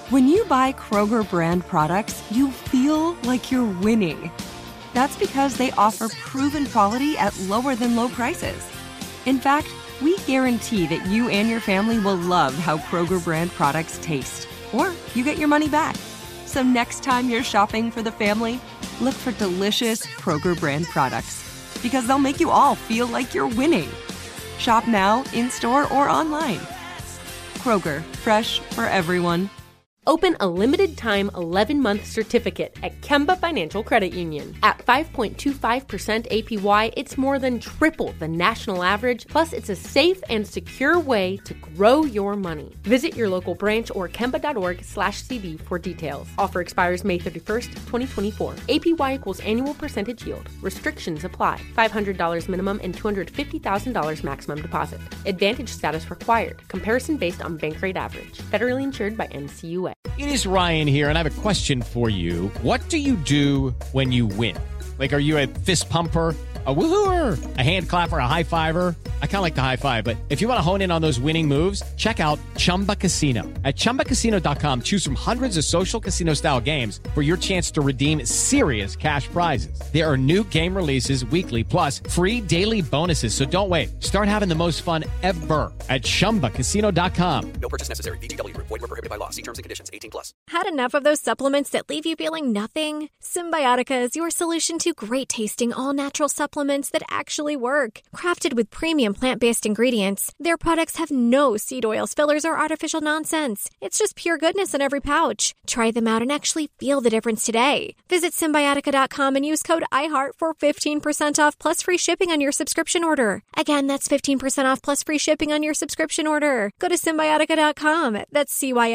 When you buy Kroger brand products, you feel like you're winning. That's because they offer proven quality at lower than low prices. In fact, we guarantee that you and your family will love how Kroger brand products taste, or you get your money back. So next time you're shopping for the family, look for delicious Kroger brand products, because they'll make you all feel like you're winning. Shop now, in-store, or online. Kroger, fresh for everyone. Open a limited-time 11-month certificate at Kemba Financial Credit Union. At 5.25% APY, it's more than triple the national average, plus it's a safe and secure way to grow your money. Visit your local branch or kemba.org/CD for details. Offer expires May 31st, 2024. APY equals annual percentage yield. Restrictions apply. $500 minimum and $250,000 maximum deposit. Advantage status required. Comparison based on bank rate average. Federally insured by NCUA. It is Ryan here, and I have a question for you. What do you do when you win? Like, are you a fist pumper, a woo-hooer, a hand clapper, a high-fiver? I kind of like the high-five, but if you want to hone in on those winning moves, check out Chumba Casino. At ChumbaCasino.com, choose from hundreds of social casino-style games for your chance to redeem serious cash prizes. There are new game releases weekly, plus free daily bonuses, so don't wait. Start having the most fun ever at ChumbaCasino.com. No purchase necessary. VGW. Void where prohibited by law. See terms and conditions. 18+. Had enough of those supplements that leave you feeling nothing? Symbiotica is your solution to great-tasting, all-natural supplements that actually work. Crafted with premium plant-based ingredients, their products have no seed oils, fillers, or artificial nonsense. It's just pure goodness in every pouch. Try them out and actually feel the difference today. Visit Symbiotica.com and use code IHEART for 15% off plus free shipping on your subscription order. Again, that's 15% off plus free shipping on your subscription order. Go to Symbiotica.com. That's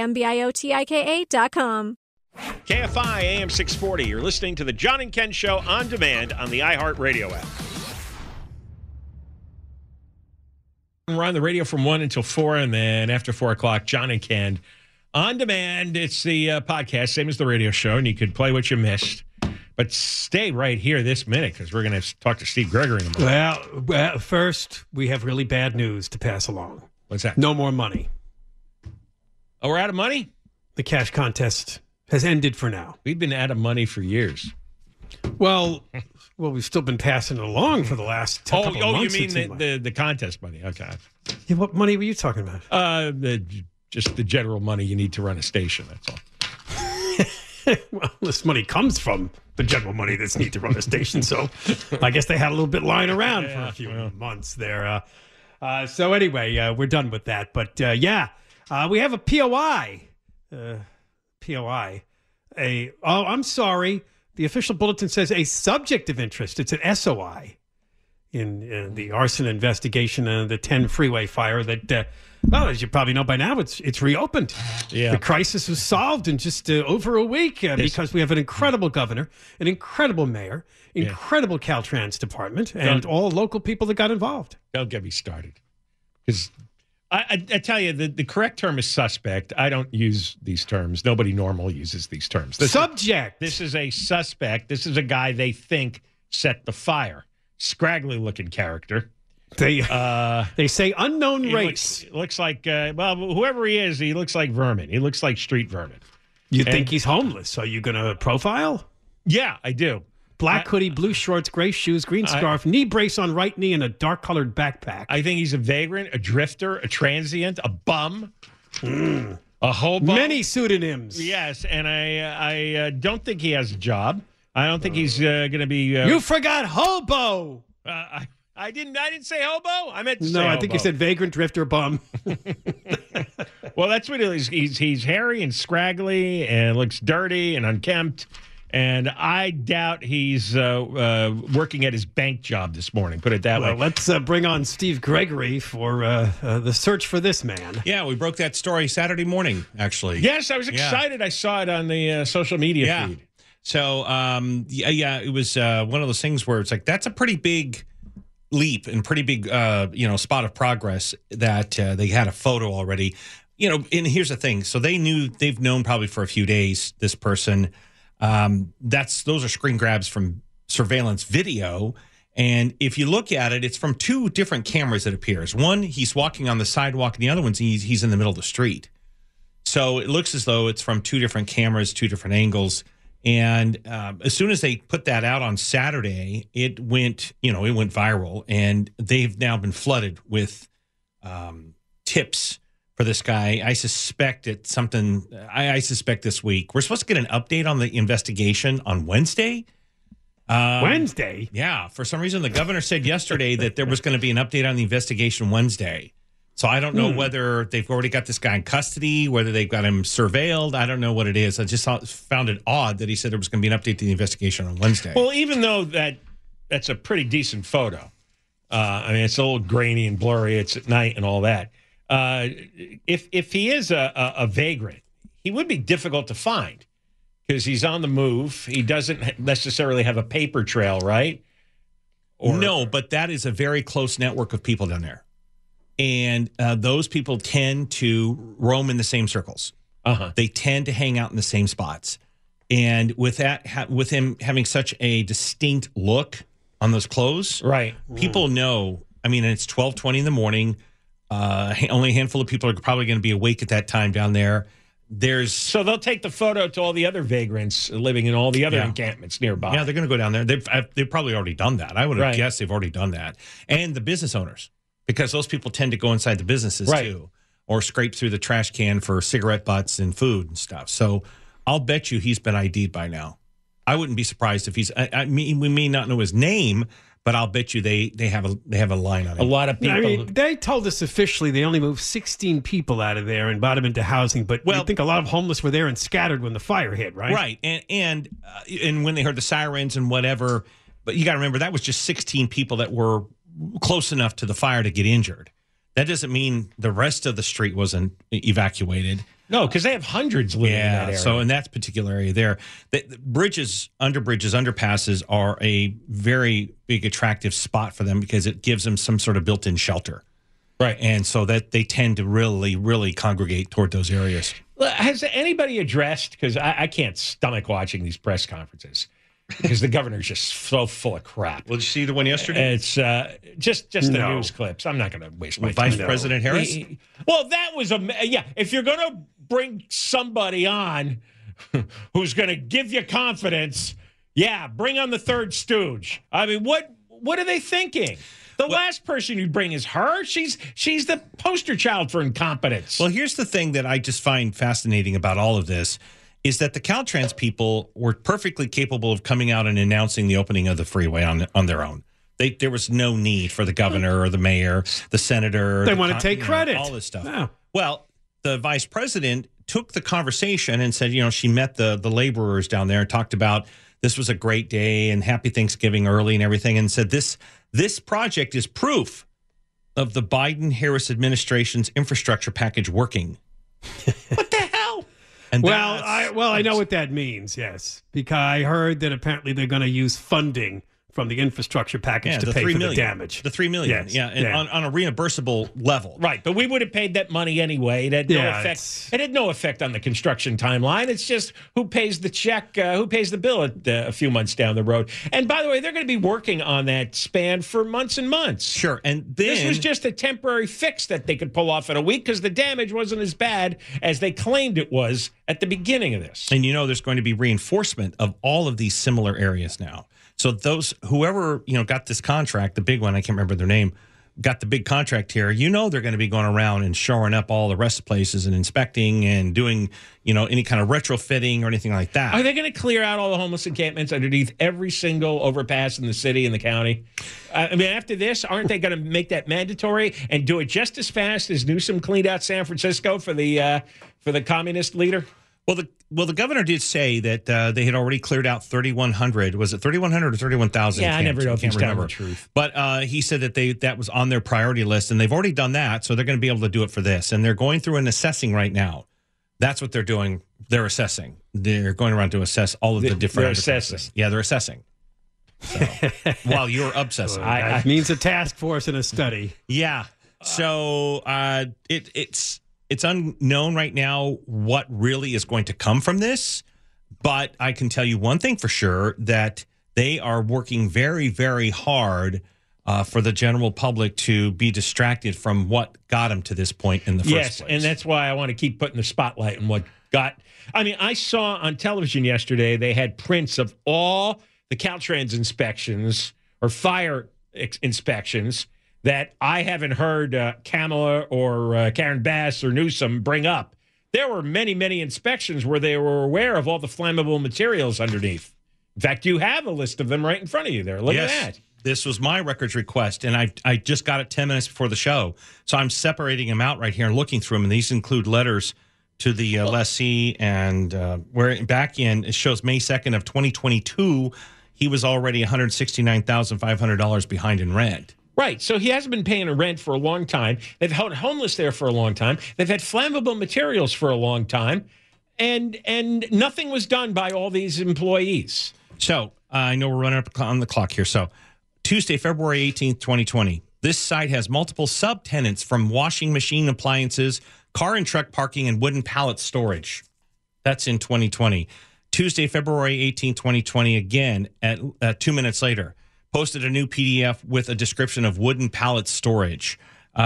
CYMBIOTIKA.com. KFI AM 640. You're listening to the John and Ken Show on demand on the iHeartRadio app. We're on the radio from 1 until 4, and then after 4 o'clock, John and Ken on demand. It's the podcast, same as the radio show, and you could play what you missed. But stay right here this minute, because we're going to talk to Steve Gregory in a moment. Well, first, we have really bad news to pass along. What's that? No more money. Oh, we're out of money? The cash contest has ended for now. We've been out of money for years. Well, we've still been passing it along for the last couple of months. You mean the contest money? Okay. Yeah, what money were you talking about? Just the general money you need to run a station. That's all. Well, this money comes from the general money that's needed to run a station. So I guess they had a little bit lying around for a few months there. So anyway, we're done with that. But we have a POI. I'm sorry. The official bulletin says a subject of interest. It's an SOI in the arson investigation and the 10 freeway fire that, as you probably know by now, it's reopened. Yeah. The crisis was solved in just over a week because we have an incredible governor, an incredible mayor, incredible Caltrans department, and all local people that got involved. Don't get me started. Because I tell you, the correct term is suspect. I don't use these terms. Nobody normal uses these terms. Subject. This is a suspect. This is a guy they think set the fire. Scraggly looking character. They say unknown race. Looks like, whoever he is, he looks like vermin. He looks like street vermin. You think he's homeless. Are you going to profile? Yeah, I do. Black hoodie, blue shorts, gray shoes, green scarf, knee brace on right knee, and a dark-colored backpack. I think he's a vagrant, a drifter, a transient, a bum, a hobo. Many pseudonyms. Yes, and I don't think he has a job. I don't think he's going to be... you forgot hobo! I didn't say hobo. I meant to say No, I hobo. think you said vagrant, drifter, bum. Well, that's what it is. He's hairy and scraggly and looks dirty and unkempt. And I doubt he's working at his bank job this morning, put it that way. Let's bring on Steve Gregory for the search for this man. Yeah, we broke that story Saturday morning, actually. Yes, I was excited. I saw it on the social media feed. So, it was one of those things where it's like, that's a pretty big leap and pretty big, spot of progress that they had a photo already. And here's the thing. So they've known probably for a few days, this person. Those are screen grabs from surveillance video. And if you look at it, it's from two different cameras that appears. One, he's walking on the sidewalk, and the other one's he's in the middle of the street. So it looks as though it's from two different cameras, two different angles. And as soon as they put that out on Saturday, it went viral, and they've now been flooded with tips for this guy. I suspect it's something. I suspect this week we're supposed to get an update on the investigation on Wednesday. Wednesday? Yeah. For some reason, the governor said yesterday that there was going to be an update on the investigation Wednesday. So I don't know whether they've already got this guy in custody, whether they've got him surveilled. I don't know what it is. I just found it odd that he said there was going to be an update to the investigation on Wednesday. Well, even though that's a pretty decent photo. I mean, it's a little grainy and blurry. It's at night and all that. If he is a vagrant, he would be difficult to find because he's on the move. He doesn't necessarily have a paper trail, right? No, but that is a very close network of people down there. And those people tend to roam in the same circles. They tend to hang out in the same spots. And with that, with him having such a distinct look on those clothes, right? People know. I mean, it's 12:20 in the morning. Only a handful of people are probably going to be awake at that time down there. So they'll take the photo to all the other vagrants living in all the other encampments nearby. Yeah, they're going to go down there. They've probably already done that. I would have guessed they've already done that. And the business owners. Because those people tend to go inside the businesses too, or scrape through the trash can for cigarette butts and food and stuff. So I'll bet you he's been ID'd by now. I wouldn't be surprised if he's. I mean, we may not know his name, but I'll bet you they have a line on him. A lot of people. I mean, they told us officially they only moved 16 people out of there and brought them into housing. But I think a lot of homeless were there and scattered when the fire hit, right? Right, and when they heard the sirens and whatever. But you got to remember that was just 16 people that were close enough to the fire to get injured. That doesn't mean the rest of the street wasn't evacuated. No, because they have hundreds living in that area. So in that particular area there, the bridges, underpasses are a very big attractive spot for them because it gives them some sort of built-in shelter. Right. And so that they tend to really, really congregate toward those areas. Has anybody addressed, because I can't stomach watching these press conferences, because the governor's just so full of crap. Well, did you see the one yesterday? It's just the news clips. I'm not going to waste my time. Vice President Harris? Well, that was if you're going to bring somebody on who's going to give you confidence, bring on the third stooge. I mean, what are they thinking? The last person you bring is her. She's the poster child for incompetence. Well, here's the thing that I just find fascinating about all of this is that the Caltrans people were perfectly capable of coming out and announcing the opening of the freeway on their own. There was no need for the governor or the mayor, the senator. They want to take credit. All this stuff. Yeah. Well, the vice president took the conversation and said, she met the laborers down there and talked about this was a great day and happy Thanksgiving early and everything, and said this project is proof of the Biden-Harris administration's infrastructure package working. What the hell? And I know what that means, yes. Because I heard that apparently they're going to use funding from the infrastructure package to pay for the damage. The $3 million, on a reimbursable level. Right, but we would have paid that money anyway. It had no effect. It had no effect on the construction timeline. It's just who pays the check, who pays the bill a few months down the road. And by the way, they're going to be working on that span for months and months. Sure, and then this was just a temporary fix that they could pull off in a week because the damage wasn't as bad as they claimed it was at the beginning of this. And there's going to be reinforcement of all of these similar areas now. So whoever got this contract, the big one, I can't remember their name, got the big contract here. They're going to be going around and shoring up all the rest of the places and inspecting and doing any kind of retrofitting or anything like that. Are they going to clear out all the homeless encampments underneath every single overpass in the city and the county? I mean, after this, aren't they going to make that mandatory and do it just as fast as Newsom cleaned out San Francisco for the communist leader? Well, the governor did say that they had already cleared out 3,100. Was it 3,100 or 31,000? Yeah, I never know if he's telling the truth. But he said that was on their priority list, and they've already done that, so they're going to be able to do it for this. And they're going through and assessing right now. That's what they're doing. They're assessing. They're going around to assess all of the different. They're assessing. Yeah, they're assessing. So, while you're obsessing. It means a task force and a study. Yeah. So it's unknown right now what really is going to come from this, but I can tell you one thing for sure, that they are working very, very hard for the general public to be distracted from what got them to this point in the first place. And that's why I want to keep putting the spotlight on what got. I mean, I saw on television yesterday they had prints of all the Caltrans inspections or fire inspections that I haven't heard Kamala or Karen Bass or Newsom bring up. There were many, many inspections where they were aware of all the flammable materials underneath. In fact, you have a list of them right in front of you there. Look at that. This was my records request, and I just got it 10 minutes before the show. So I'm separating them out right here and looking through them. And these include letters to the lessee, and where back in, it shows May 2nd of 2022, he was already $169,500 behind in rent. Right. So he hasn't been paying a rent for a long time. They've held homeless there for a long time. They've had flammable materials for a long time. And nothing was done by all these employees. So I know we're running up on the clock here. So Tuesday, February 18th, 2020. This site has multiple subtenants from washing machine appliances, car and truck parking, and wooden pallet storage. That's in 2020. Tuesday, February 18th, 2020, again, at 2 minutes later, posted a new PDF with a description of wooden pallet storage.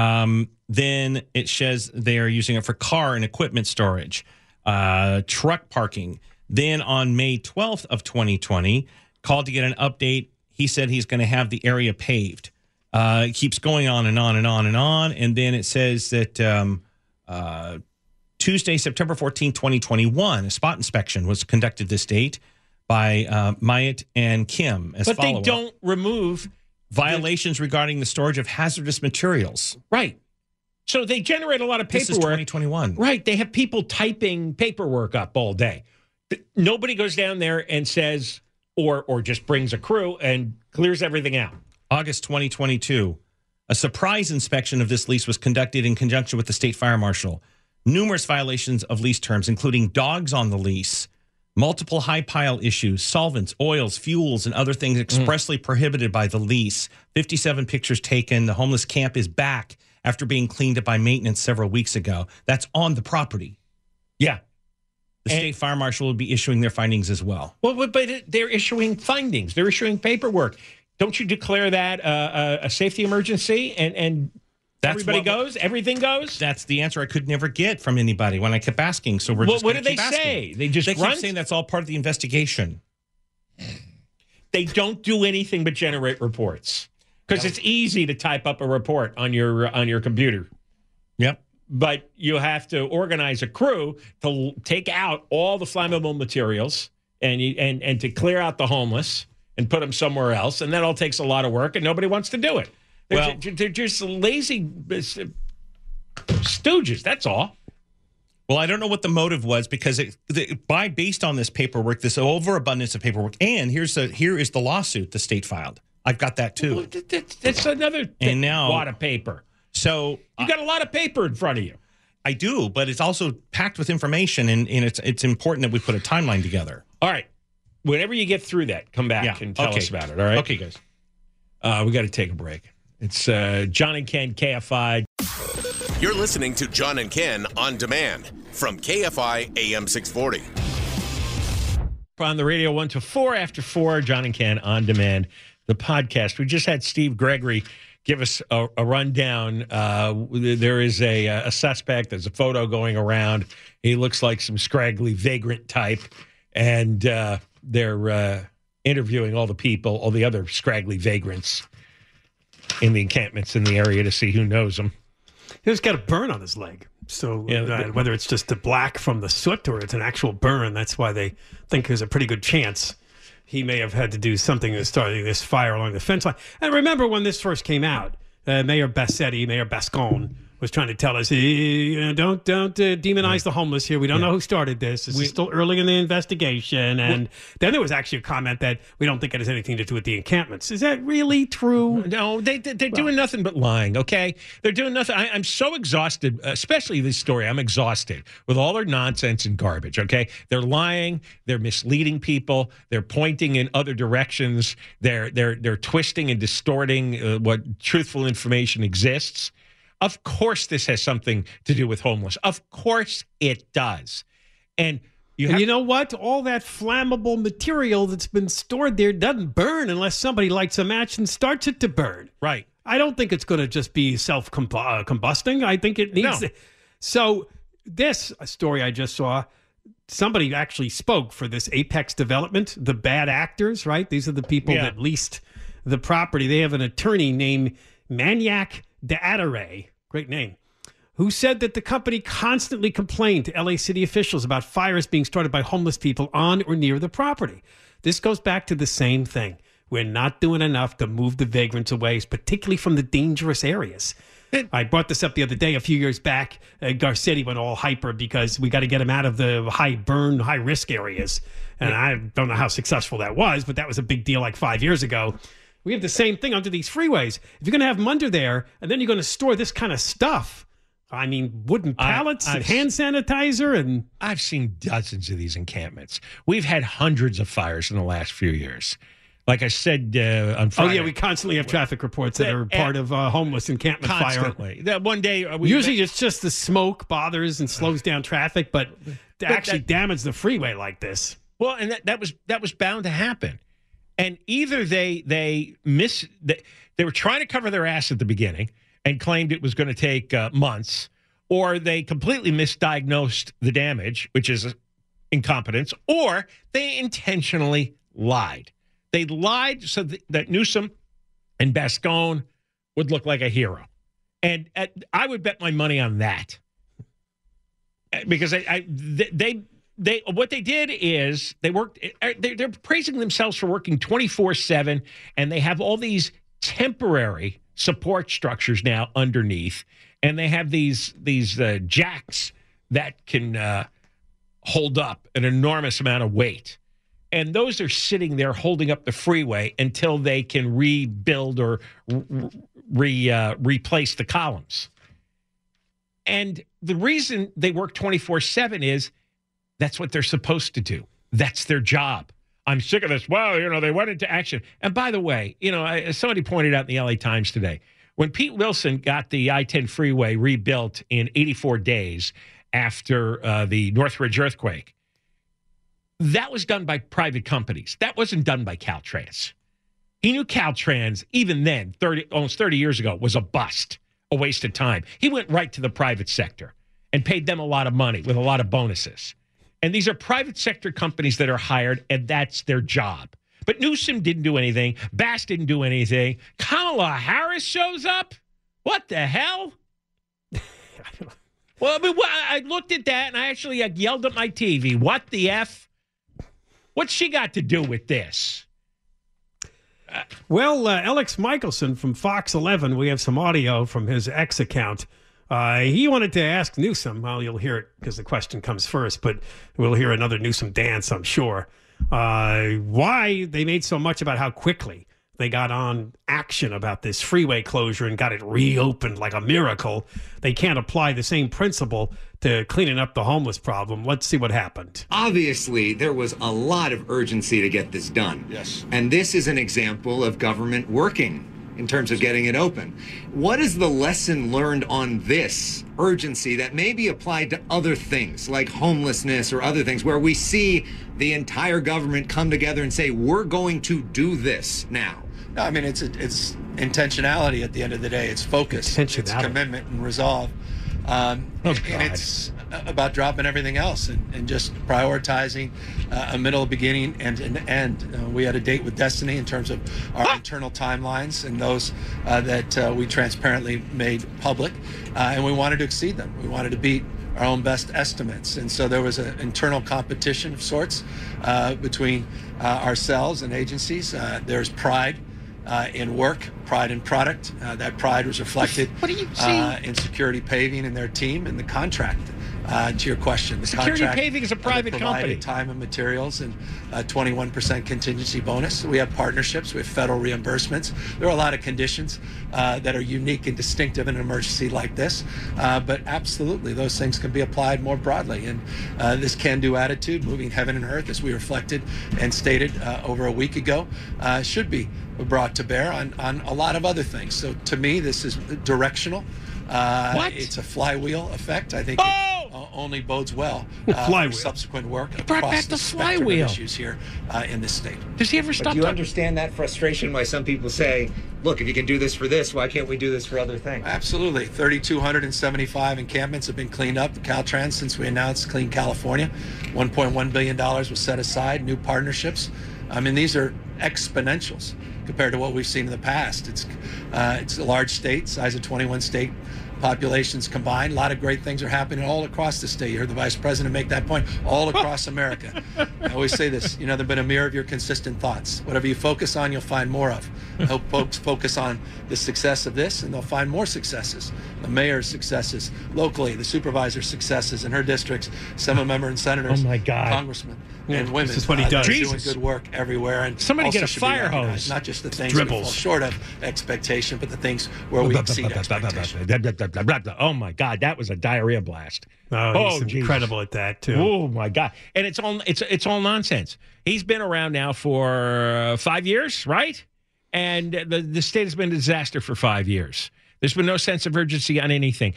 Then it says they are using it for car and equipment storage, truck parking. Then on May 12th of 2020, called to get an update. He said he's going to have the area paved. It keeps going on and on and on and on. And then it says that Tuesday, September 14th, 2021, a spot inspection was conducted this date by Myatt and Kim as follow-up. But they don't remove violations regarding the storage of hazardous materials. Right. So they generate a lot of paperwork. This is 2021. Right. They have people typing paperwork up all day. Nobody goes down there and says, or just brings a crew and clears everything out. August 2022, a surprise inspection of this lease was conducted in conjunction with the state fire marshal. Numerous violations of lease terms, including dogs on the lease, multiple high pile issues, solvents, oils, fuels, and other things expressly prohibited by the lease. 57 pictures taken. The homeless camp is back after being cleaned up by maintenance several weeks ago. That's on the property. Yeah. The state fire marshal will be issuing their findings as well. Well, but they're issuing findings. They're issuing paperwork. Don't you declare that a safety emergency and everybody goes? Everything goes? That's the answer I could never get from anybody when I kept asking. So what did they say? They just keep saying that's all part of the investigation. They don't do anything but generate reports because it's easy to type up a report on your computer. Yep. But you have to organize a crew to take out all the flammable materials and to clear out the homeless and put them somewhere else. And that all takes a lot of work, and nobody wants to do it. They're just lazy stooges, that's all. Well, I don't know what the motive was because based on this paperwork, this overabundance of paperwork, and here is the lawsuit the state filed. I've got that too. Well, that's another lot of paper. So you got a lot of paper in front of you. I do, but it's also packed with information, and it's important that we put a timeline together. All right. Whenever you get through that, come back and tell us about it, all right? Okay, guys. We got to take a break. It's John and Ken, KFI. You're listening to John and Ken on demand from KFI AM 640. On the radio 1 to 4 after 4, John and Ken on demand, the podcast. We just had Steve Gregory give us a rundown. There is a suspect. There's a photo going around. He looks like some scraggly vagrant type, and they're interviewing all the people, all the other scraggly vagrants in the encampments in the area to see who knows him. He's got a burn on his leg. So whether it's just the black from the soot or it's an actual burn, that's why they think there's a pretty good chance he may have had to do something to starting this fire along the fence line. And remember when this first came out, Mayor Bascon was trying to tell us, don't demonize the homeless here. We don't know who started this. This is still early in the investigation. And then there was actually a comment that we don't think it has anything to do with the encampments. Is that really true? No, they're doing nothing but lying, okay? They're doing nothing. I'm so exhausted, especially this story. I'm exhausted with all their nonsense and garbage, okay? They're lying. They're misleading people. They're pointing in other directions. They're twisting and distorting what truthful information exists. Of course this has something to do with homeless. Of course it does. And And you know what? All that flammable material that's been stored there doesn't burn unless somebody lights a match and starts it to burn. Right. I don't think it's going to just be self-combusting. I think it needs... No. So this story I just saw, somebody actually spoke for this Apex Development, the bad actors, right? These are the people that leased the property. They have an attorney named Maniac D'Adare, great name, who said that the company constantly complained to LA city officials about fires being started by homeless people on or near the property. This goes back to the same thing. We're not doing enough to move the vagrants away, particularly from the dangerous areas. I brought this up the other day, a few years back. Garcetti went all hyper because we got to get them out of the high risk areas. And I don't know how successful that was, but that was a big deal like 5 years ago. We have the same thing under these freeways. If you're going to have them under there, and then you're going to store this kind of stuff, I mean, wooden pallets and hand sanitizer. And I've seen dozens of these encampments. We've had hundreds of fires in the last few years. Like I said on Friday. Oh, yeah, we constantly have traffic reports that are part of homeless encampment constantly. fire. One day... Usually it's just the smoke bothers and slows down traffic, but to actually damage the freeway like this. Well, and that was bound to happen. And either they were trying to cover their ass at the beginning and claimed it was going to take months, or they completely misdiagnosed the damage, which is incompetence, or they intentionally lied. They lied so that Newsom and Bascone would look like a hero. And I would bet my money on that. Because what they did is they worked, they're praising themselves for working 24/7, and they have all these temporary support structures now underneath, and they have these jacks that can hold up an enormous amount of weight. And those are sitting there holding up the freeway until they can rebuild or replace the columns. And the reason they work 24/7 is that's what they're supposed to do. That's their job. I'm sick of this. Well, they went into action. And by the way, somebody pointed out in the LA Times today, when Pete Wilson got the I-10 freeway rebuilt in 84 days after the Northridge earthquake, that was done by private companies. That wasn't done by Caltrans. He knew Caltrans, even then, almost 30 years ago, was a bust, a waste of time. He went right to the private sector and paid them a lot of money with a lot of bonuses. And these are private sector companies that are hired, and that's their job. But Newsom didn't do anything. Bass didn't do anything. Kamala Harris shows up? What the hell? Well, I mean, I looked at that, and I actually yelled at my TV. What the F? What's she got to do with this? Well, Alex Michelson from Fox 11, we have some audio from his X account. He wanted to ask Newsom, well, you'll hear it because the question comes first, but we'll hear another Newsom dance, I'm sure, why they made so much about how quickly they got on action about this freeway closure and got it reopened like a miracle. They can't apply the same principle to cleaning up the homeless problem. Let's see what happened. Obviously, there was a lot of urgency to get this done. Yes. And this is an example of government working in terms of getting it open. What is the lesson learned on this urgency that may be applied to other things like homelessness or other things where we see the entire government come together and say, we're going to do this now? No, I mean, it's intentionality at the end of the day. It's focus. It's commitment and resolve. And it's about dropping everything else and just prioritizing a middle, beginning, and an end. We had a date with Destiny in terms of our internal timelines and those that we transparently made public. And we wanted to exceed them. We wanted to beat our own best estimates. And so there was an internal competition of sorts between ourselves and agencies. There's pride in work, pride in product. That pride was reflected in Security Paving and their team and the contract. To your question, the Security contract, Paving is a private company. Time and materials and 21% contingency bonus. We have partnerships. We have federal reimbursements. There are a lot of conditions that are unique and distinctive in an emergency like this. But absolutely, those things can be applied more broadly. And this can-do attitude, moving heaven and earth, as we reflected and stated over a week ago, should be brought to bear on a lot of other things. So to me, this is directional. What? It's a flywheel effect. I think only bodes well for subsequent work across the spectrum of issues here in this state. Does he ever stop? Do you understand that frustration why some people say, look, if you can do this for this, why can't we do this for other things? Absolutely. 3,275 encampments have been cleaned up. Caltrans, since we announced Clean California, $1.1 billion was set aside, new partnerships. I mean, these are exponentials compared to what we've seen in the past. It's a large state, size of 21 state populations combined. A lot of great things are happening all across the state. You heard the vice president make that point, all across America. I always say this, they've been a mirror of your consistent thoughts. Whatever you focus on, you'll find more of. I hope folks focus on the success of this, and they'll find more successes. The mayor's successes locally, the supervisor's successes in her districts, some member and senators, congressmen and women. This is what he does. Doing good work everywhere. And somebody get a fire hose. Not just the things that fall short of expectation, but the things where we exceed expectation. Oh my God, that was a diarrhea blast. He's incredible at that too. Oh my God, and it's all nonsense. He's been around now for 5 years, right? And the state has been a disaster for 5 years. There's been no sense of urgency on anything.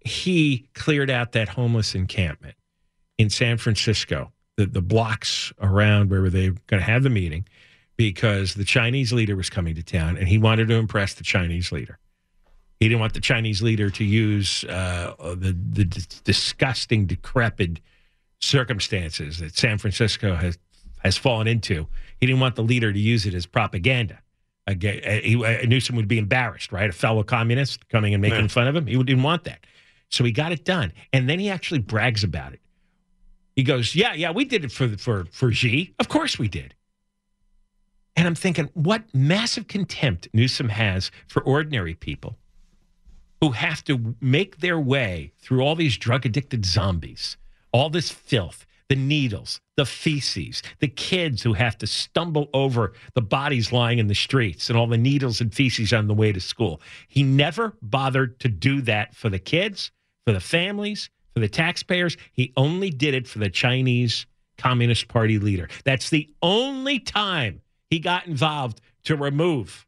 He cleared out that homeless encampment in San Francisco, the blocks around where they were going to have the meeting, because the Chinese leader was coming to town, and he wanted to impress the Chinese leader. He didn't want the Chinese leader to use the disgusting, decrepit circumstances that San Francisco has fallen into. He didn't want the leader to use it as propaganda. Newsom would be embarrassed, right? A fellow communist coming and making fun of him. He didn't want that. So he got it done. And then he actually brags about it. He goes, yeah, we did it for Xi. Of course we did. And I'm thinking, what massive contempt Newsom has for ordinary people who have to make their way through all these drug-addicted zombies, all this filth, the needles, the feces, the kids who have to stumble over the bodies lying in the streets and all the needles and feces on the way to school. He never bothered to do that for the kids, for the families, for the taxpayers. He only did it for the Chinese Communist Party leader. That's the only time he got involved to remove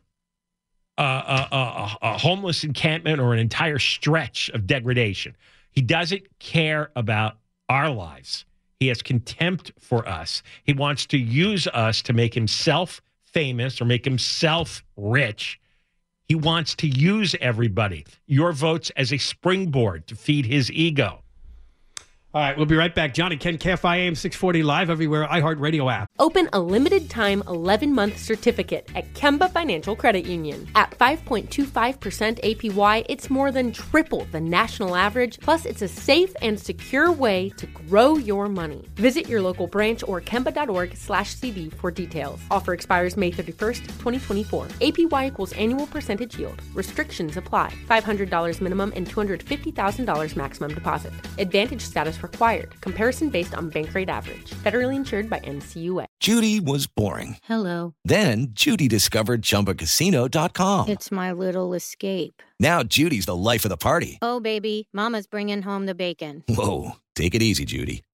a homeless encampment or an entire stretch of degradation. He doesn't care about our lives. He has contempt for us. He wants to use us to make himself famous or make himself rich. He wants to use everybody, your votes, as a springboard to feed his ego. All right, we'll be right back. John and Ken, KFI AM 640 live everywhere, iHeartRadio app. Open a limited-time 11-month certificate at Kemba Financial Credit Union. At 5.25% APY, it's more than triple the national average, plus it's a safe and secure way to grow your money. Visit your local branch or kemba.org/CD for details. Offer expires May 31st, 2024. APY equals annual percentage yield. Restrictions apply. $500 minimum and $250,000 maximum deposit. Advantage status required. Comparison based on bank rate average. Federally insured by NCUA. Judy was boring. Hello. Then Judy discovered ChumbaCasino.com. It's my little escape. Now Judy's the life of the party. Oh, baby, mama's bringing home the bacon. Whoa, take it easy, Judy.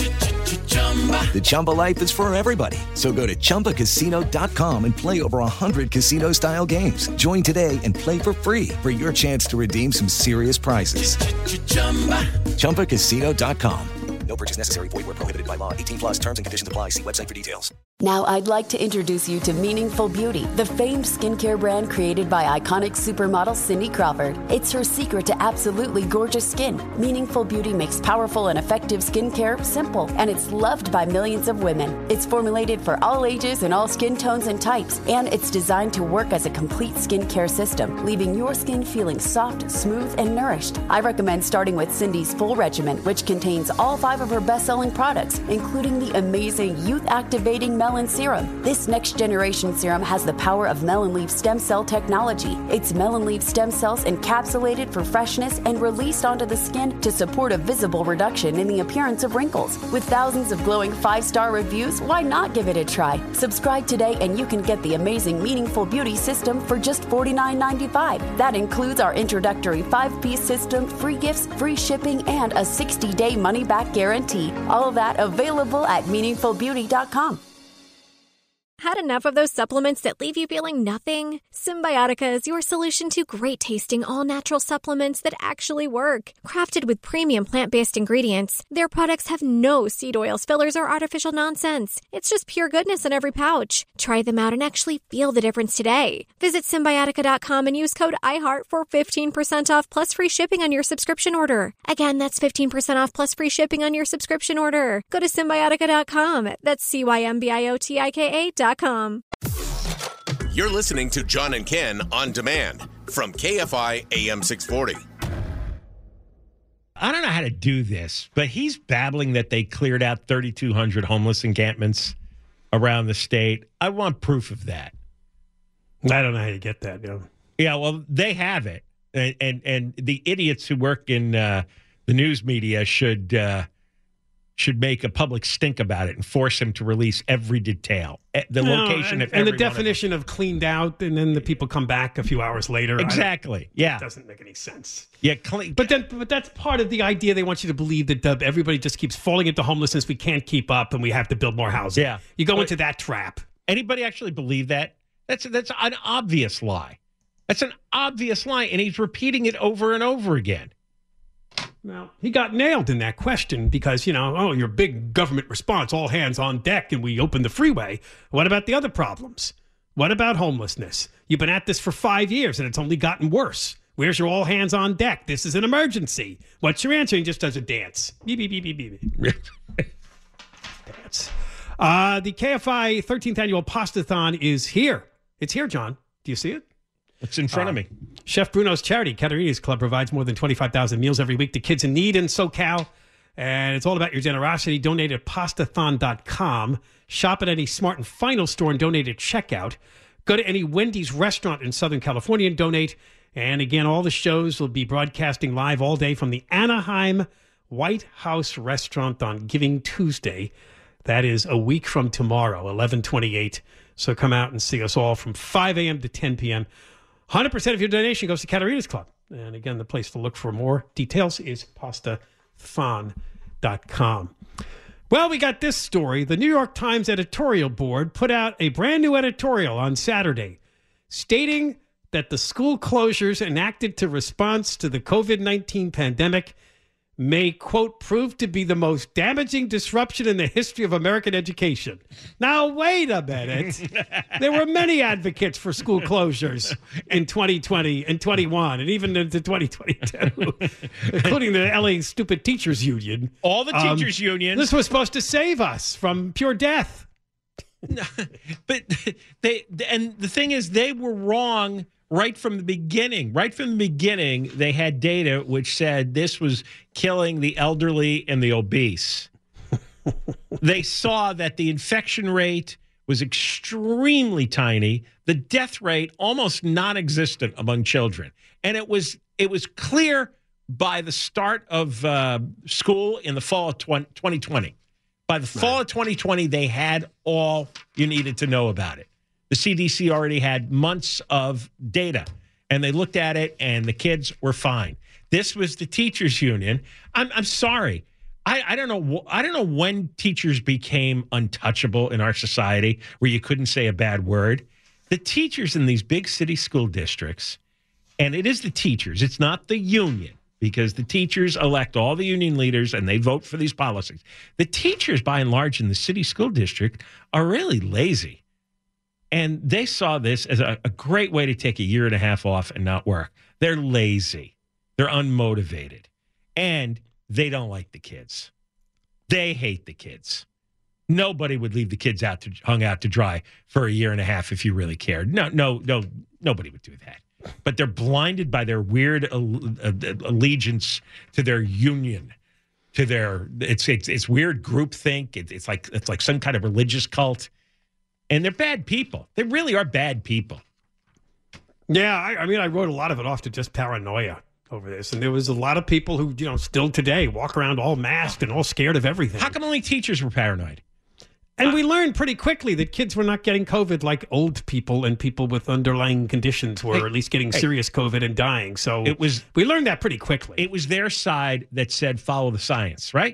The Chumba life is for everybody. So go to ChumbaCasino.com and play over 100 casino-style games. Join today and play for free for your chance to redeem some serious prizes. ChumbaCasino.com. No purchase necessary. Void where prohibited by law. 18 plus terms and conditions apply. See website for details. Now I'd like to introduce you to Meaningful Beauty, the famed skincare brand created by iconic supermodel Cindy Crawford. It's her secret to absolutely gorgeous skin. Meaningful Beauty makes powerful and effective skincare simple, and it's loved by millions of women. It's formulated for all ages and all skin tones and types, and it's designed to work as a complete skincare system, leaving your skin feeling soft, smooth, and nourished. I recommend starting with Cindy's full regimen, which contains all 5 of her best-selling products, including the amazing youth-activating Melon Serum. This next-generation serum has the power of Melon Leaf stem cell technology. It's Melon Leaf stem cells encapsulated for freshness and released onto the skin to support a visible reduction in the appearance of wrinkles. With thousands of glowing 5-star reviews, why not give it a try? Subscribe today and you can get the amazing Meaningful Beauty system for just $49.95. That includes our introductory 5-piece system, free gifts, free shipping, and a 60-day money-back guarantee. All of that available at meaningfulbeauty.com. Had enough of those supplements that leave you feeling nothing? Symbiotica is your solution to great-tasting, all-natural supplements that actually work. Crafted with premium plant-based ingredients, their products have no seed oils, fillers, or artificial nonsense. It's just pure goodness in every pouch. Try them out and actually feel the difference today. Visit Symbiotica.com and use code IHEART for 15% off plus free shipping on your subscription order. Again, that's 15% off plus free shipping on your subscription order. Go to Symbiotica.com. That's CYMBIOTIKA.com. You're listening to John and Ken on demand from KFI AM 640. I don't know how to do this, but he's babbling that they cleared out 3,200 homeless encampments around the state. I want proof of that. I don't know how you get that. Yeah, well, they have it. And the idiots who work in the news media should make a public stink about it and force him to release every detail, the location of every and the definition of cleaned out, and then the people come back a few hours later. Exactly. Yeah, it doesn't make any sense. Yeah, but that's part of the idea. They want you to believe that everybody just keeps falling into homelessness. We can't keep up, and we have to build more housing. Yeah, you go into that trap. Anybody actually believe that? That's an obvious lie. That's an obvious lie, and he's repeating it over and over again. Well, he got nailed in that question because, your big government response, all hands on deck, and we opened the freeway. What about the other problems? What about homelessness? You've been at this for 5 years, and it's only gotten worse. Where's your all hands on deck? This is an emergency. What's your answer? He just does a dance. Beep, beep, beep, beep, beep. Dance. The KFI 13th Annual Pastathon is here. It's here, John. Do you see it? It's in front of me. Chef Bruno's charity, Caterina's Club, provides more than 25,000 meals every week to kids in need in SoCal. And it's all about your generosity. Donate at pastathon.com. Shop at any Smart and Final store and donate at checkout. Go to any Wendy's restaurant in Southern California and donate. And again, all the shows will be broadcasting live all day from the Anaheim White House restaurant on Giving Tuesday. That is a week from tomorrow, 11/28. So come out and see us all from 5 a.m. to 10 p.m. 100% of your donation goes to Caterina's Club. And again, the place to look for more details is pastathon.com. Well, we got this story. The New York Times editorial board put out a brand new editorial on Saturday stating that the school closures enacted to response to the COVID-19 pandemic may, quote, prove to be the most damaging disruption in the history of American education. Now, wait a minute. There were many advocates for school closures in 2020 and 21 and even into 2022, including the LA Stupid Teachers Union. All the teachers' unions. This was supposed to save us from pure death. But the thing is, they were wrong right from the beginning. Right from the beginning, they had data which said this was killing the elderly and the obese. They saw that the infection rate was extremely tiny, the death rate almost non-existent among children. And it was clear by the start of school in the fall of 2020. By the fall of 2020, they had all you needed to know about it. The CDC already had months of data, and they looked at it, and the kids were fine. This was the teachers' union. I'm sorry. I don't know. I don't know when teachers became untouchable in our society, where you couldn't say a bad word. The teachers in these big city school districts, and it is the teachers. It's not the union, because the teachers elect all the union leaders, and they vote for these policies. The teachers, by and large, in the city school district are really lazy. And they saw this as a great way to take a year and a half off and not work. They're lazy. They're unmotivated. And they don't like the kids. They hate the kids. Nobody would leave the kids hung out to dry for a year and a half if you really cared. No, nobody would do that. But they're blinded by their weird allegiance to their union, to their it's weird groupthink. It's like some kind of religious cult. And they're bad people. They really are bad people. Yeah, I mean, I wrote a lot of it off to just paranoia over this. And there was a lot of people who, still today walk around all masked and all scared of everything. How come only teachers were paranoid? And we learned pretty quickly that kids were not getting COVID like old people and people with underlying conditions were at least getting serious COVID and dying. So we learned that pretty quickly. It was their side that said, follow the science, right?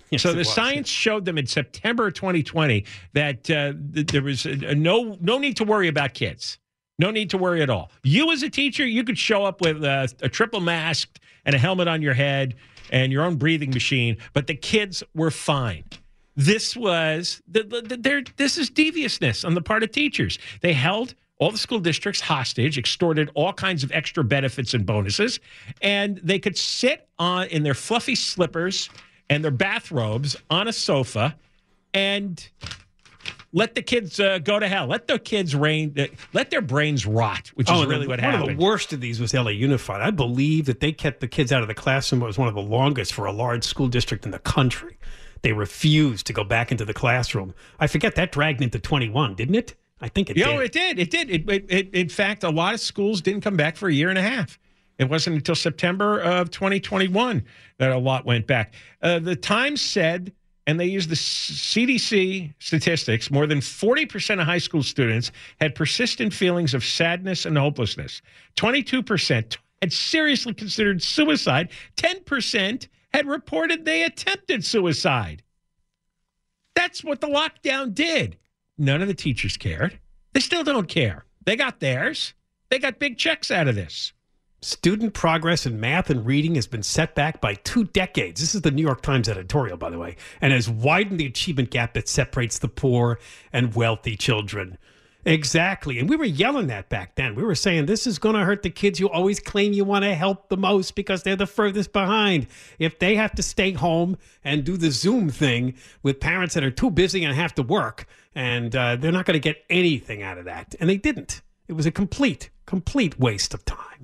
Yes, So it the was. science showed them in September 2020 that there was no need to worry about kids. No need to worry at all. You as a teacher, you could show up with a triple mask and a helmet on your head and your own breathing machine, but the kids were fine. This was this is deviousness on the part of teachers. They held all the school districts hostage, extorted all kinds of extra benefits and bonuses, and they could sit in their fluffy slippers and their bathrobes on a sofa and let the kids go to hell. Let the kids let their brains rot, which is really what happened. One of the worst of these was LA Unified. I believe that they kept the kids out of the classroom. It was one of the longest for a large school district in the country. They refused to go back into the classroom. I forget, that dragged into 21, didn't it? I think it did. It did. It did. In fact, a lot of schools didn't come back for a year and a half. It wasn't until September of 2021 that a lot went back. The Times said, and they used the CDC statistics, more than 40% of high school students had persistent feelings of sadness and hopelessness. 22% had seriously considered suicide. 10% had reported they attempted suicide. That's what the lockdown did. None of the teachers cared. They still don't care. They got theirs. They got big checks out of this. Student progress in math and reading has been set back by 2 decades. This is the New York Times editorial, by the way, and has widened the achievement gap that separates the poor and wealthy children. Exactly. And we were yelling that back then. We were saying, this is going to hurt the kids you always claim you want to help the most because they're the furthest behind. If they have to stay home and do the Zoom thing with parents that are too busy and have to work, and they're not going to get anything out of that. And they didn't. It was a complete waste of time.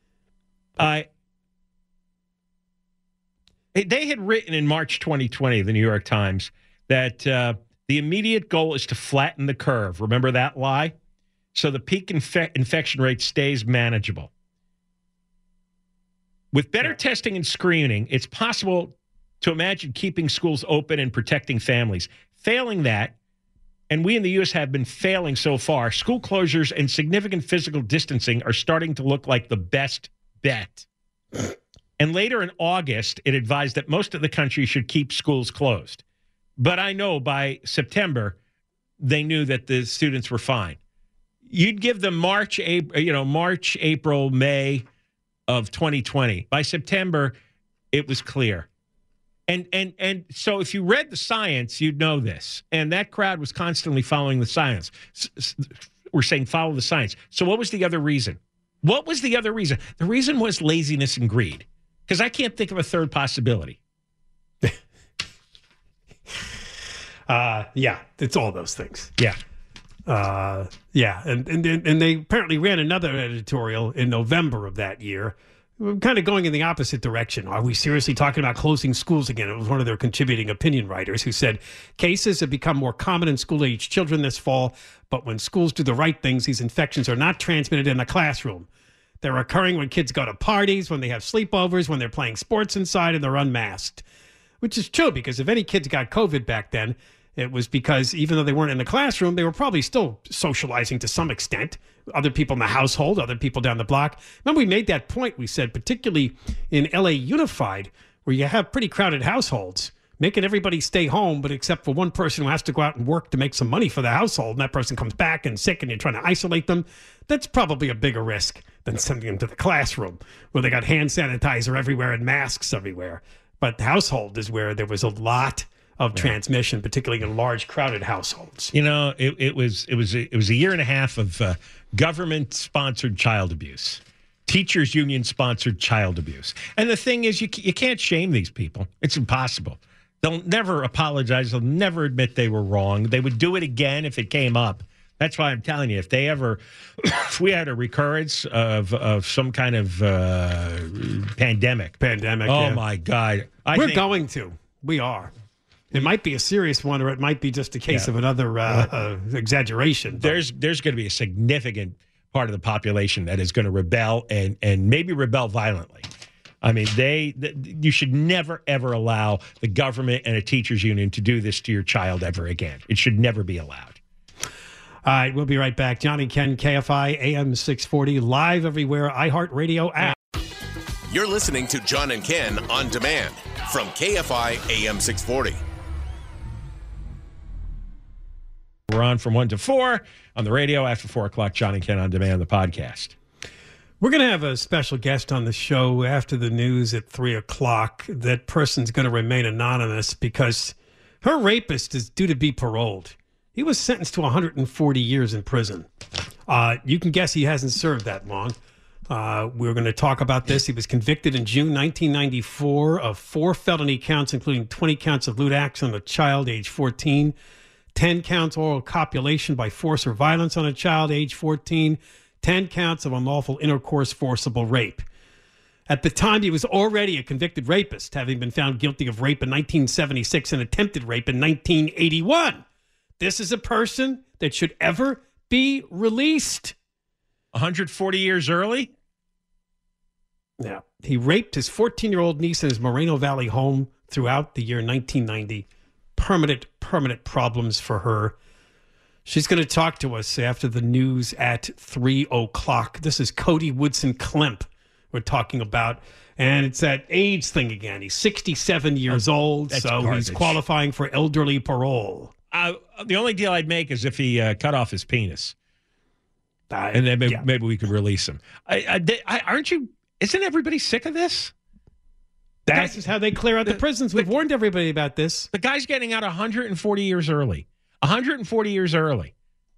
They had written in March 2020, the New York Times, that the immediate goal is to flatten the curve. Remember that lie? So the peak infection rate stays manageable. With better testing and screening, it's possible to imagine keeping schools open and protecting families. Failing that, and we in the U.S. have been failing so far, school closures and significant physical distancing are starting to look like the best bet. And later in August, it advised that most of the country should keep schools closed. But I know by September, they knew that the students were fine. You'd give them March, April, May of 2020. By September, it was clear. And so if you read the science, you'd know this. And that crowd was constantly following the science. We're saying follow the science. So what was the other reason? What was the other reason? The reason was laziness and greed. Because I can't think of a third possibility. Yeah, it's all those things. Yeah. Yeah. And they apparently ran another editorial in November of that year, kind of going in the opposite direction. Are we seriously talking about closing schools again? It was one of their contributing opinion writers who said, cases have become more common in school-age children this fall, but when schools do the right things, these infections are not transmitted in the classroom. They're occurring when kids go to parties, when they have sleepovers, when they're playing sports inside and they're unmasked. Which is true, because if any kids got COVID back then, it was because even though they weren't in the classroom, they were probably still socializing to some extent. Other people in the household, other people down the block. Remember, we made that point, we said, particularly in LA Unified, where you have pretty crowded households, making everybody stay home, but except for one person who has to go out and work to make some money for the household, and that person comes back and sick and you're trying to isolate them, that's probably a bigger risk than sending them to the classroom, where they got hand sanitizer everywhere and masks everywhere. But the household is where there was a lot of transmission, particularly in large, crowded households. You know, it was a year and a half of government-sponsored child abuse, teachers' union-sponsored child abuse. And the thing is, you can't shame these people. It's impossible. They'll never apologize. They'll never admit they were wrong. They would do it again if it came up. That's why I'm telling you, if we had a recurrence of some kind of pandemic. Oh, my God. We're going to. We are. It might be a serious one, or it might be just a case of another exaggeration. There's going to be a significant part of the population that is going to rebel and maybe rebel violently. I mean, you should never, ever allow the government and a teachers union to do this to your child ever again. It should never be allowed. All right, we'll be right back. John and Ken, KFI, AM 640, live everywhere, iHeartRadio app. You're listening to John and Ken on demand. from KFI AM 640. We're on from 1 to 4 on the radio. After 4 o'clock, John and Ken on Demand, the podcast. We're going to have a special guest on the show after the news at 3 o'clock. That person's going to remain anonymous because her rapist is due to be paroled. He was sentenced to 140 years in prison. You can guess he hasn't served that long. We're going to talk about this. He was convicted in June 1994 of 4 felony counts, including 20 counts of lewd acts on a child age 14, 10 counts oral copulation by force or violence on a child age 14, 10 counts of unlawful intercourse, forcible rape. At the time, he was already a convicted rapist, having been found guilty of rape in 1976 and attempted rape in 1981. This is a person that should ever be released. 140 years early? Yeah. He raped his 14-year-old niece in his Moreno Valley home throughout the year 1990. Permanent problems for her. She's going to talk to us after the news at 3 o'clock. This is Cody Woodson Klemp we're talking about. And it's that age thing again. He's 67 years old, so garbage. He's qualifying for elderly parole. The only deal I'd make is if he cut off his penis. And then maybe we could release him. Aren't you? Isn't everybody sick of this? That is how they clear out the prisons. We've warned everybody about this. The guy's getting out 140 years early. 140 years early.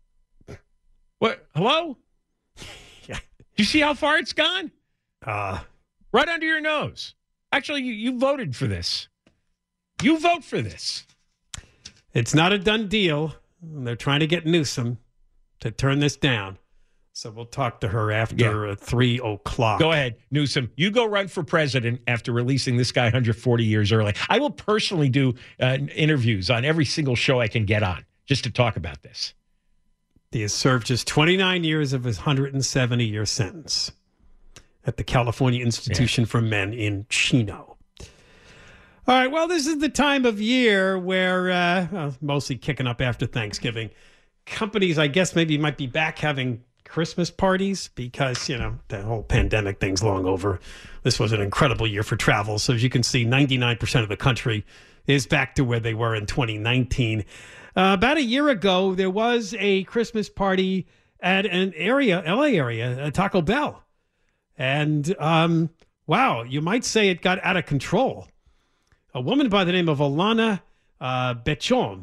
What? Hello? Yeah. You see how far it's gone? Right under your nose. Actually, you voted for this. You vote for this. It's not a done deal. They're trying to get Newsom to turn this down. So we'll talk to her after 3 o'clock. Go ahead, Newsom. You go run for president after releasing this guy 140 years early. I will personally do interviews on every single show I can get on just to talk about this. He has served just 29 years of his 170-year sentence at the California Institution for Men in Chino. All right, well, this is the time of year where, mostly kicking up after Thanksgiving, companies, I guess, maybe might be back having Christmas parties because, the whole pandemic thing's long over. This was an incredible year for travel. So as you can see, 99% of the country is back to where they were in 2019. About a year ago, there was a Christmas party at an area, LA area, Taco Bell. And, wow, you might say it got out of control. A woman by the name of Alana Betchom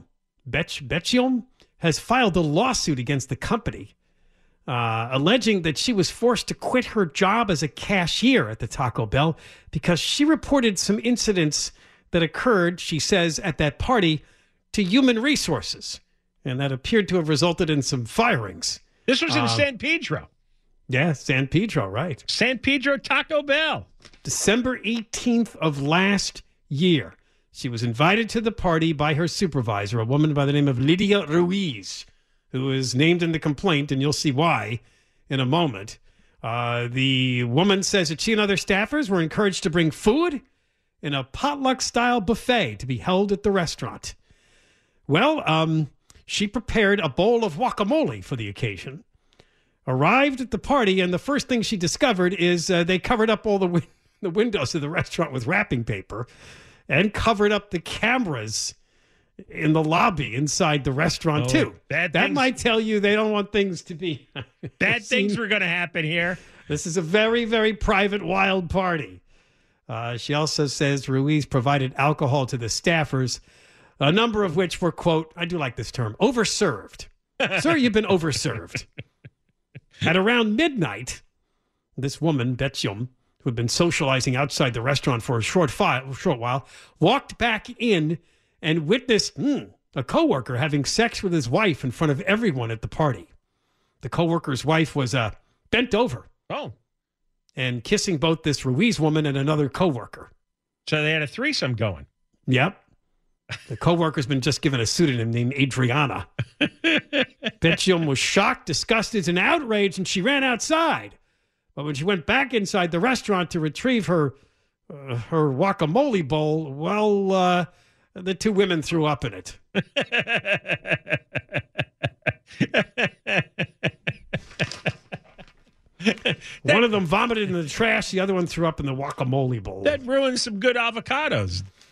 has filed a lawsuit against the company, alleging that she was forced to quit her job as a cashier at the Taco Bell because she reported some incidents that occurred, she says, at that party to human resources. And that appeared to have resulted in some firings. This was in San Pedro. Yeah, San Pedro, right. San Pedro Taco Bell. December 18th of last year. She was invited to the party by her supervisor, a woman by the name of Lydia Ruiz, who is named in the complaint, and you'll see why in a moment. The woman says that she and other staffers were encouraged to bring food in a potluck-style buffet to be held at the restaurant. Well, she prepared a bowl of guacamole for the occasion, arrived at the party, and the first thing she discovered is they covered up all the windows of the restaurant with wrapping paper and covered up the cameras in the lobby inside the restaurant, too. That might tell you they don't want things to be... Bad things were going to happen here. This is a very, very private, wild party. She also says Ruiz provided alcohol to the staffers, a number of which were, quote, I do like this term, overserved. Sir, you've been overserved. At around midnight, this woman, Betchum, who had been socializing outside the restaurant for a short while, walked back in and witnessed a coworker having sex with his wife in front of everyone at the party. The coworker's wife was bent over. Oh. And kissing both this Ruiz woman and another coworker. So they had a threesome going. Yep. The coworker's been just given a pseudonym named Adriana. Betchum was shocked, disgusted, and outraged, and she ran outside. But when she went back inside the restaurant to retrieve her guacamole bowl, well, the two women threw up in it. One of them vomited in the trash. The other one threw up in the guacamole bowl. That ruins some good avocados.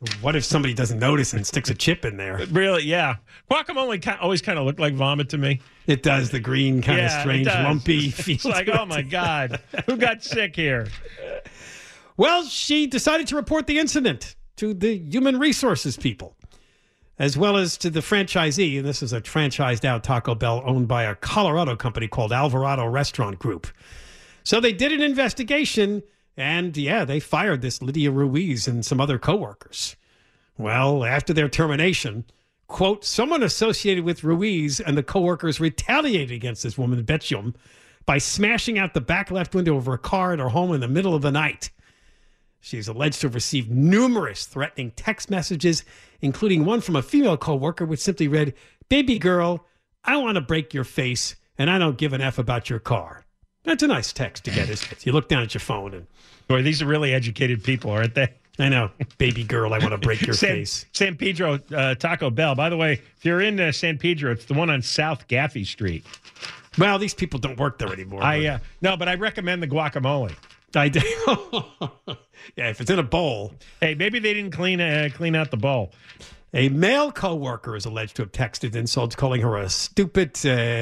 What if somebody doesn't notice and sticks a chip in there? Really, yeah. Guacamole always kind of looked like vomit to me. It does. The green kind of strange, lumpy feel. It's like, oh, my God. Who got sick here? Well, she decided to report the incident to the human resources people, as well as to the franchisee. And this is a franchised out Taco Bell owned by a Colorado company called Alvarado Restaurant Group. So they did an investigation, and they fired this Lydia Ruiz and some other coworkers. Well, after their termination, quote, someone associated with Ruiz and the coworkers retaliated against this woman, Betchum, by smashing out the back left window of her car at her home in the middle of the night. She's alleged to have received numerous threatening text messages, including one from a female coworker, which simply read, "Baby girl, I want to break your face, and I don't give an F about your car." That's a nice text to get, isn't it? You look down at your phone and... Boy, these are really educated people, aren't they? I know. Baby girl, I want to break your face. San Pedro Taco Bell. By the way, if you're in San Pedro, it's the one on South Gaffey Street. Well, these people don't work there anymore. No, but I recommend the guacamole. I do. Yeah, if it's in a bowl. Hey, maybe they didn't clean out the bowl. A male coworker is alleged to have texted insults, calling her a stupid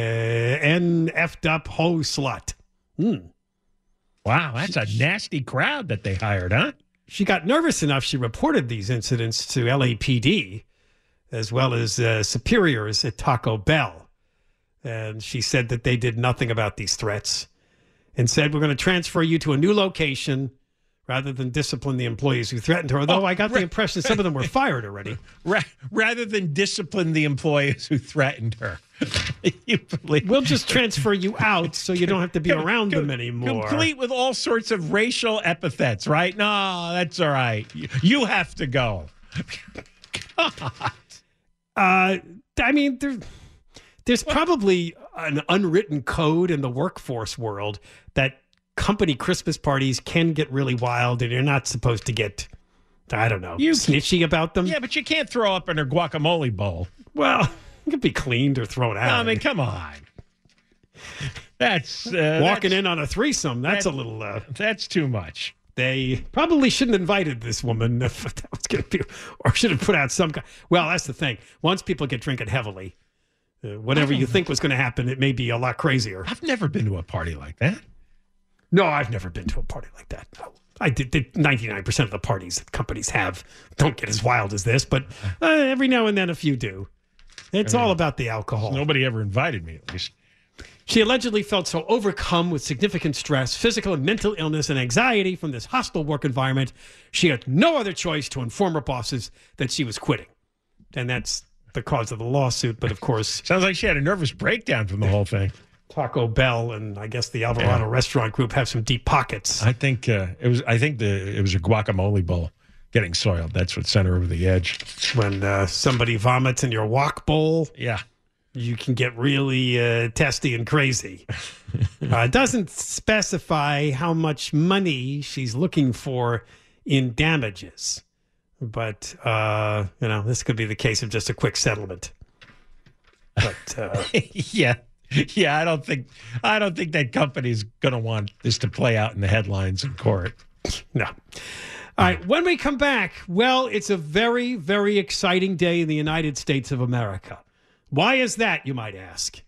N-effed up hoe slut. Wow, that's a nasty crowd that they hired, huh? She got nervous enough, she reported these incidents to LAPD, as well as superiors at Taco Bell. And she said that they did nothing about these threats and said, we're going to transfer you to a new location rather than discipline the employees who threatened her. Although I got the impression some of them were fired already. Rather than discipline the employees who threatened her. We'll just transfer you out so you don't have to be around them anymore. Complete with all sorts of racial epithets, right? No, that's all right. You have to go. God. I mean, there's probably an unwritten code in the workforce world that company Christmas parties can get really wild and you're not supposed to get, I don't know, snitchy about them. Yeah, but you can't throw up in a guacamole bowl. Well, it could be cleaned or thrown out. I mean, come on. That's walking in on a threesome. That's a little. That's too much. They probably shouldn't have invited this woman if that was going to be, or should have put out some. Well, that's the thing. Once people get drinking heavily, whatever you think was going to happen, it may be a lot crazier. I've never been to a party like that. No, I've never been to a party like that. No. I did 99% of the parties that companies have don't get as wild as this, but every now and then a few do. It's all about the alcohol. Nobody ever invited me, at least. She allegedly felt so overcome with significant stress, physical and mental illness, and anxiety from this hostile work environment, she had no other choice to inform her bosses that she was quitting. And that's the cause of the lawsuit. But of course... Sounds like she had a nervous breakdown from the whole thing. Taco Bell and I guess the Alvarado Restaurant Group have some deep pockets. I think it was a guacamole bowl getting soiled. That's what sent her over the edge. When somebody vomits in your wok bowl, you can get really testy and crazy. It doesn't specify how much money she's looking for in damages, but this could be the case of just a quick settlement. But Yeah, I don't think that company's going to want this to play out in the headlines in court. No. All right, when we come back, well, it's a very, very exciting day in the United States of America. Why is that, you might ask?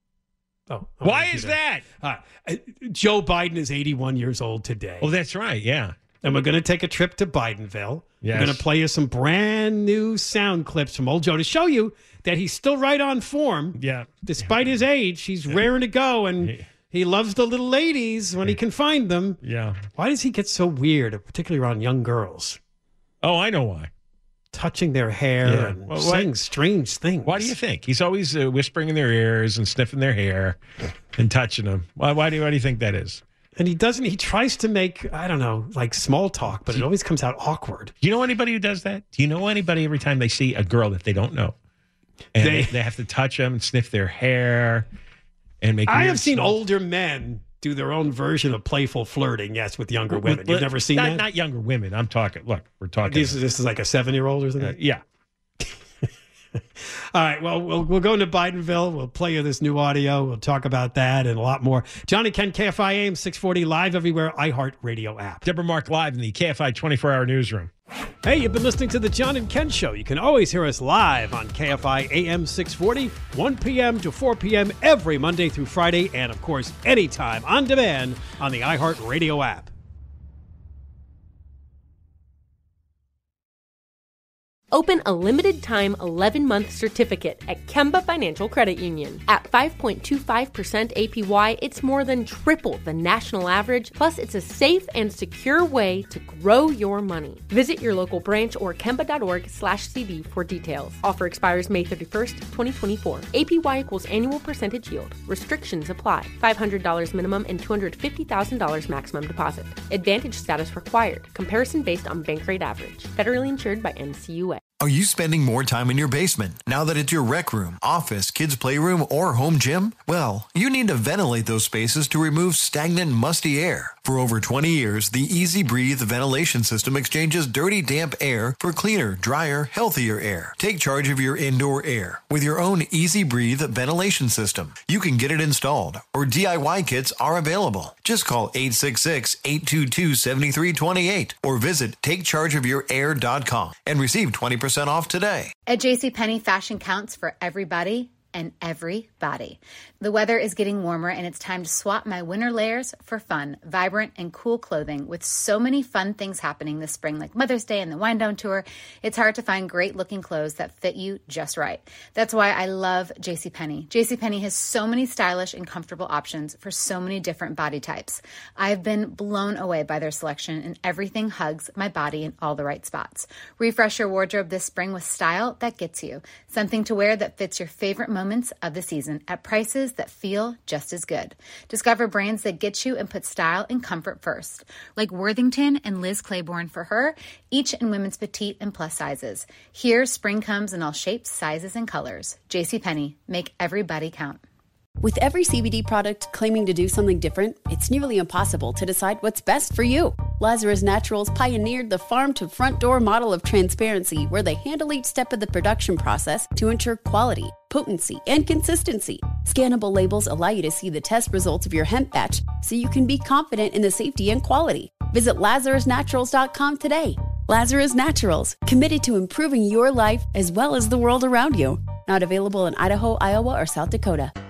Why is that? Joe Biden is 81 years old today. Oh, that's right, yeah. And we're going to take a trip to Bidenville. Yes. We're going to play you some brand new sound clips from old Joe to show you that he's still right on form. Yeah. Despite his age, he's raring to go, and he loves the little ladies when he can find them. Yeah. Why does he get so weird, particularly around young girls? Oh, I know why. Touching their hair and saying strange things. Why do you think? He's always whispering in their ears and sniffing their hair and touching them. Why do you think that is? And he tries to make, I don't know, like small talk, but it always comes out awkward. Do you know anybody who does that? Do you know anybody every time they see a girl that they don't know? And they have to touch them and sniff their hair and make I have seen older men do their own version of playful flirting, yes, with younger women. You've never seen that? Not younger women. I'm talking, we're talking. This is like a 7-year-old or something? Yeah. All right, well, we'll go into Bidenville. We'll play you this new audio. We'll talk about that and a lot more. John and Ken, KFI AM 640, live everywhere, iHeartRadio app. Deborah Mark live in the KFI 24-hour newsroom. Hey, you've been listening to The John and Ken Show. You can always hear us live on KFI AM 640, 1 p.m. to 4 p.m. every Monday through Friday, and, of course, anytime on demand on the iHeartRadio app. Open a limited-time 11-month certificate at Kemba Financial Credit Union. At 5.25% APY, it's more than triple the national average, plus it's a safe and secure way to grow your money. Visit your local branch or kemba.org/CD for details. Offer expires May 31st, 2024. APY equals annual percentage yield. Restrictions apply. $500 minimum and $250,000 maximum deposit. Advantage status required. Comparison based on bank rate average. Federally insured by NCUA. Are you spending more time in your basement now that it's your rec room, office, kids' playroom, or home gym? Well, you need to ventilate those spaces to remove stagnant, musty air. For over 20 years, the Easy Breathe ventilation system exchanges dirty, damp air for cleaner, drier, healthier air. Take charge of your indoor air with your own Easy Breathe ventilation system. You can get it installed, or DIY kits are available. Just call 866-822-7328 or visit takechargeofyourair.com and receive 20% off today. At JCPenney, fashion counts for everybody and everybody. The weather is getting warmer and it's time to swap my winter layers for fun, vibrant, and cool clothing. With so many fun things happening this spring, like Mother's Day and the Wind Down Tour, it's hard to find great looking clothes that fit you just right. That's why I love JCPenney. JCPenney has so many stylish and comfortable options for so many different body types. I've been blown away by their selection, and everything hugs my body in all the right spots. Refresh your wardrobe this spring with style that gets you. Something to wear that fits your favorite moments of the season at prices that feel just as good. Discover brands that get you and put style and comfort first, like Worthington and Liz Claiborne for her, each in women's petite and plus sizes. Here, spring comes in all shapes, sizes, and colors. JCPenney, make everybody count. With every CBD product claiming to do something different, it's nearly impossible to decide what's best for you. Lazarus Naturals pioneered the farm-to-front-door model of transparency, where they handle each step of the production process to ensure quality, potency, and consistency. Scannable labels allow you to see the test results of your hemp batch, so you can be confident in the safety and quality. Visit LazarusNaturals.com today. Lazarus Naturals, committed to improving your life as well as the world around you. Not available in Idaho, Iowa, or South Dakota.